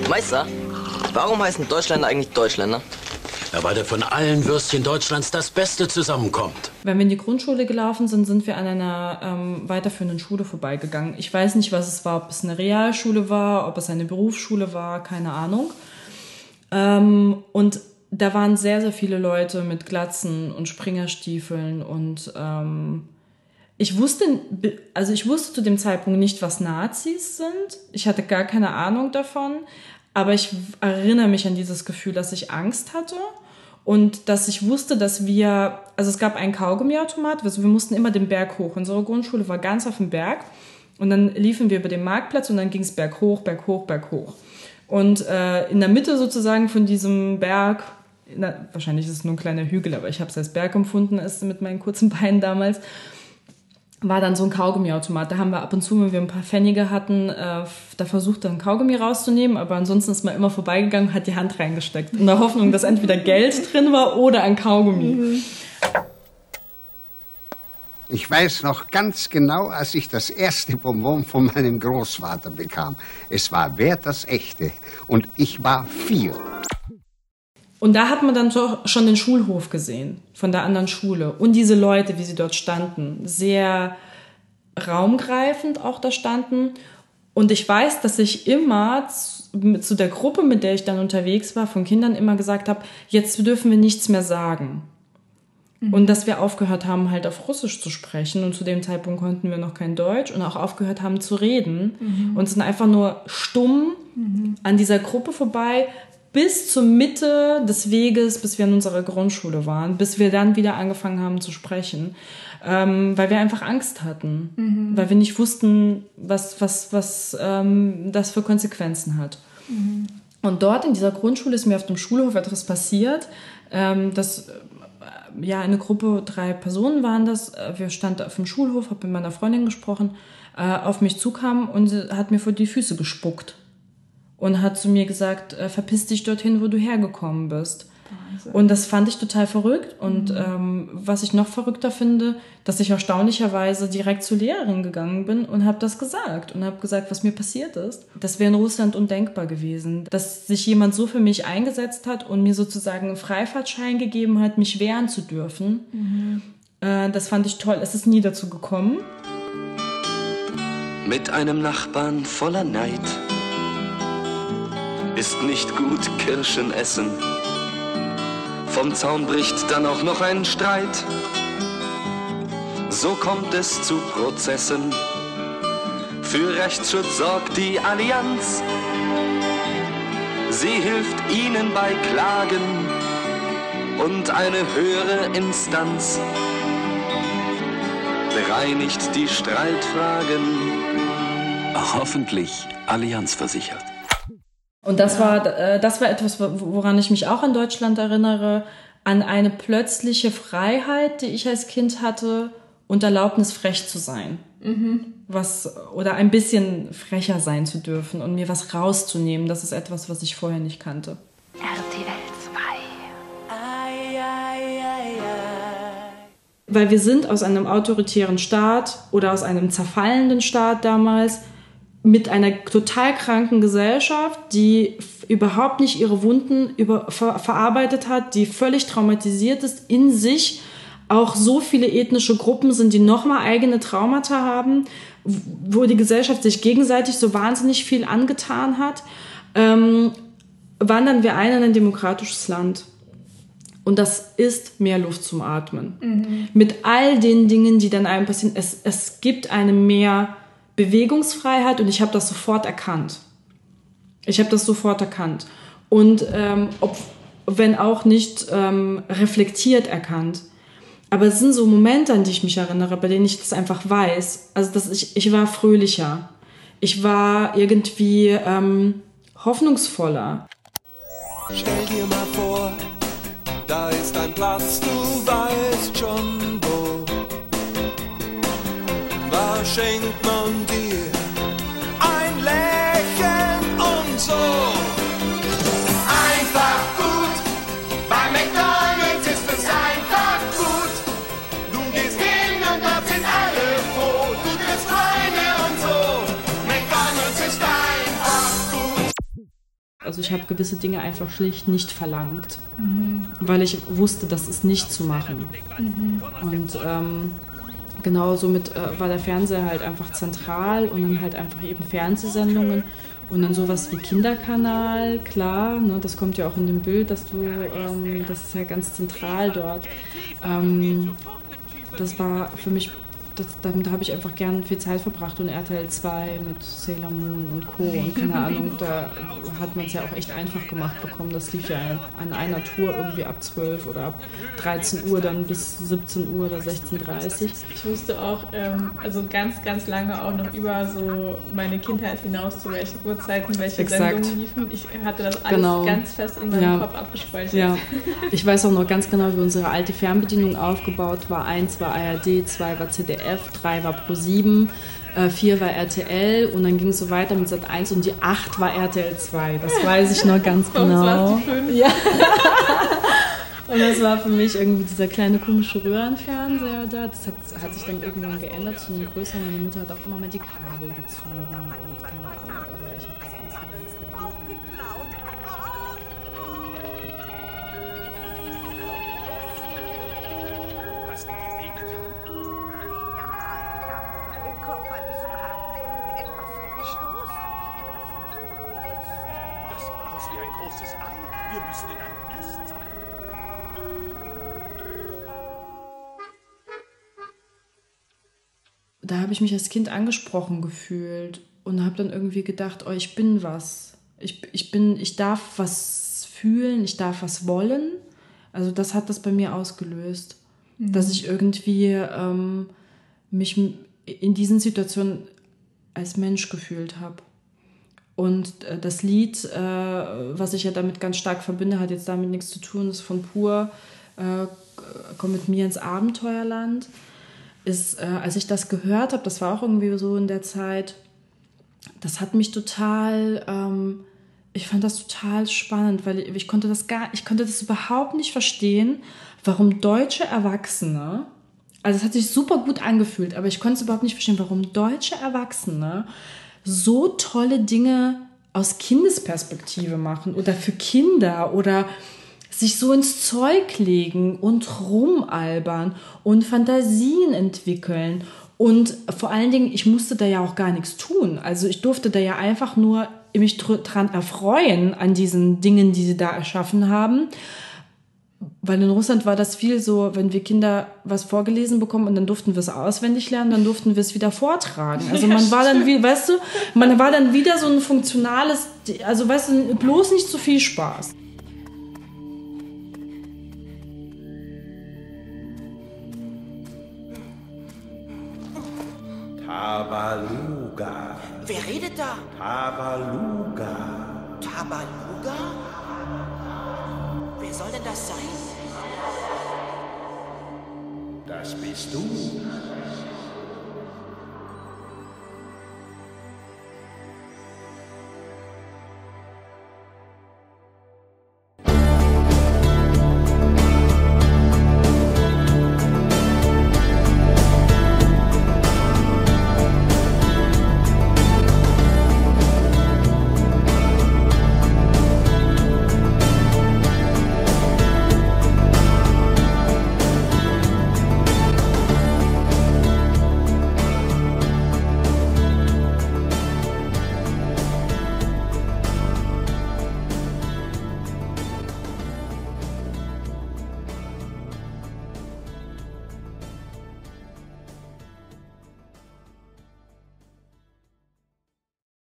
Meister, warum heißen Deutschländer eigentlich Deutschländer? Ja, weil da von allen Würstchen Deutschlands das Beste zusammenkommt. Wenn wir in die Grundschule gelaufen sind, sind wir an einer weiterführenden Schule vorbeigegangen. Ich weiß nicht, was es war, ob es eine Realschule war, ob es eine Berufsschule war, keine Ahnung. Und da waren sehr, sehr viele Leute mit Glatzen und Springerstiefeln und ich wusste zu dem Zeitpunkt nicht, was Nazis sind. Ich hatte gar keine Ahnung davon, aber ich erinnere mich an dieses Gefühl, dass ich Angst hatte und dass ich wusste, dass es gab einen Kaugummiautomat, also wir mussten immer den Berg hoch. Unsere Grundschule war ganz auf dem Berg und dann liefen wir über den Marktplatz und dann ging es berg hoch, berg hoch, berg hoch. Und in der Mitte sozusagen von diesem Berg, wahrscheinlich ist es nur ein kleiner Hügel, aber ich habe es als Berg empfunden, mit meinen kurzen Beinen damals, war dann so ein Kaugummiautomat. Da haben wir ab und zu, wenn wir ein paar Pfennige hatten, da versucht, ein Kaugummi rauszunehmen, aber ansonsten ist man immer vorbeigegangen und hat die Hand reingesteckt. In der Hoffnung, dass entweder Geld drin war oder ein Kaugummi. Ich weiß noch ganz genau, als ich das erste Bonbon von meinem Großvater bekam. Es war Werthers Echte und ich war 4. Und da hat man dann schon den Schulhof gesehen, von der anderen Schule. Und diese Leute, wie sie dort standen, sehr raumgreifend auch da standen. Und ich weiß, dass ich immer zu der Gruppe, mit der ich dann unterwegs war, von Kindern immer gesagt habe, jetzt dürfen wir nichts mehr sagen. Und dass wir aufgehört haben, halt auf Russisch zu sprechen. Und zu dem Zeitpunkt konnten wir noch kein Deutsch und auch aufgehört haben zu reden. Und sind einfach nur stumm an dieser Gruppe vorbei, bis zur Mitte des Weges, bis wir in unserer Grundschule waren, bis wir dann wieder angefangen haben zu sprechen, weil wir einfach Angst hatten, weil wir nicht wussten, was das für Konsequenzen hat. Und dort in dieser Grundschule ist mir auf dem Schulhof etwas passiert, dass eine Gruppe, 3 Personen waren das, wir standen auf dem Schulhof, habe mit meiner Freundin gesprochen, auf mich zukam und sie hat mir vor die Füße gespuckt. Und hat zu mir gesagt, verpiss dich dorthin, wo du hergekommen bist. Wahnsinn. Und das fand ich total verrückt. Und was ich noch verrückter finde, dass ich erstaunlicherweise direkt zur Lehrerin gegangen bin und habe das gesagt. Und habe gesagt, was mir passiert ist. Das wäre in Russland undenkbar gewesen. Dass sich jemand so für mich eingesetzt hat und mir sozusagen einen Freifahrtschein gegeben hat, mich wehren zu dürfen. Das fand ich toll. Es ist nie dazu gekommen. Mit einem Nachbarn voller Neid ist nicht gut Kirschen essen. Vom Zaun bricht dann auch noch ein Streit. So kommt es zu Prozessen. Für Rechtsschutz sorgt die Allianz. Sie hilft ihnen bei Klagen und eine höhere Instanz bereinigt die Streitfragen. Hoffentlich allianzversichert. Und das war etwas, woran ich mich auch in Deutschland erinnere, an eine plötzliche Freiheit, die ich als Kind hatte und Erlaubnis, frech zu sein. Oder ein bisschen frecher sein zu dürfen und mir was rauszunehmen. Das ist etwas, was ich vorher nicht kannte. RTL 2. Weil wir sind aus einem autoritären Staat oder aus einem zerfallenden Staat damals mit einer total kranken Gesellschaft, die überhaupt nicht ihre Wunden verarbeitet hat, die völlig traumatisiert ist in sich. Auch so viele ethnische Gruppen sind, die nochmal eigene Traumata haben, wo die Gesellschaft sich gegenseitig so wahnsinnig viel angetan hat. Wandern wir ein in ein demokratisches Land. Und das ist mehr Luft zum Atmen. Mit all den Dingen, die dann einem passieren. Es gibt eine mehr Bewegungsfreiheit und ich habe das sofort erkannt. Und wenn auch nicht reflektiert erkannt. Aber es sind so Momente, an die ich mich erinnere, bei denen ich das einfach weiß. Also ich war fröhlicher. Ich war irgendwie hoffnungsvoller. Stell dir mal vor, da ist ein Platz, du weißt schon wo. Da schenkt man dir ein Lächeln und so. Einfach gut, bei McDonald's ist es einfach gut. Du gehst hin und dort sind alle froh. Du triffst Freunde und so. McDonald's ist einfach gut. Also ich habe gewisse Dinge einfach schlicht nicht verlangt, weil ich wusste, das ist nicht zu machen. Und genau somit war der Fernseher halt einfach zentral und dann halt einfach eben Fernsehsendungen und dann sowas wie Kinderkanal, klar, ne, das kommt ja auch in dem Bild, das ist ja ganz zentral dort. Das war für mich, da habe ich einfach gern viel Zeit verbracht und RTL 2 mit Sailor Moon und Co. und keine Ahnung, da hat man es ja auch echt einfach gemacht bekommen. Das lief ja an einer Tour irgendwie ab 12 oder ab 13 Uhr dann bis 17 Uhr oder 16:30 Uhr. Ich wusste auch, also ganz, ganz lange auch noch über so meine Kindheit hinaus, zu welchen Uhrzeiten welche Sendungen liefen. Ich hatte das alles ganz fest in meinem Kopf abgespeichert. Ja. Ich weiß auch noch ganz genau, wie unsere alte Fernbedienung aufgebaut war. 1 war ARD, 2 war ZDF, 3 war Pro7, 4 war RTL und dann ging es so weiter mit Sat1 und die 8 war RTL 2. Das weiß ich noch ganz genau. War die 5? Ja. Und das war für mich irgendwie dieser kleine komische Röhrenfernseher da. Das hat sich dann irgendwann geändert zu einem größeren. Meine Mutter hat auch immer mal die Kabel gezogen und keine Ahnung. Aber ich habe das alles Hast du dir wehgetan? Das sieht aus wie ein großes Ei. Wir müssen in einem Nest sein. Da habe ich mich als Kind angesprochen gefühlt und habe dann irgendwie gedacht, oh, ich bin was. Ich darf was fühlen, ich darf was wollen. Also das hat das bei mir ausgelöst, dass ich irgendwie mich in diesen Situationen als Mensch gefühlt habe. Und das Lied, was ich ja damit ganz stark verbinde, hat jetzt damit nichts zu tun, ist von Pur, Komm mit mir ins Abenteuerland. Ist, als ich das gehört habe, das war auch irgendwie so in der Zeit, das hat mich total, ich fand das total spannend, weil ich konnte das überhaupt nicht verstehen, warum deutsche Erwachsene, also es hat sich super gut angefühlt, aber ich konnte es überhaupt nicht verstehen, warum deutsche Erwachsene so tolle Dinge aus Kindesperspektive machen oder für Kinder oder sich so ins Zeug legen und rumalbern und Fantasien entwickeln. Und vor allen Dingen, ich musste da ja auch gar nichts tun. Also ich durfte da ja einfach nur mich dran erfreuen an diesen Dingen, die sie da erschaffen haben. Weil in Russland war das viel so, wenn wir Kinder was vorgelesen bekommen und dann durften wir es auswendig lernen, dann durften wir es wieder vortragen. Also man war dann, weißt du, man war dann wieder so ein funktionales, also weißt du, bloß nicht zu viel Spaß. Tabaluga. Wer redet da? Tabaluga. Tabaluga? Wer soll denn das sein? Das bist du.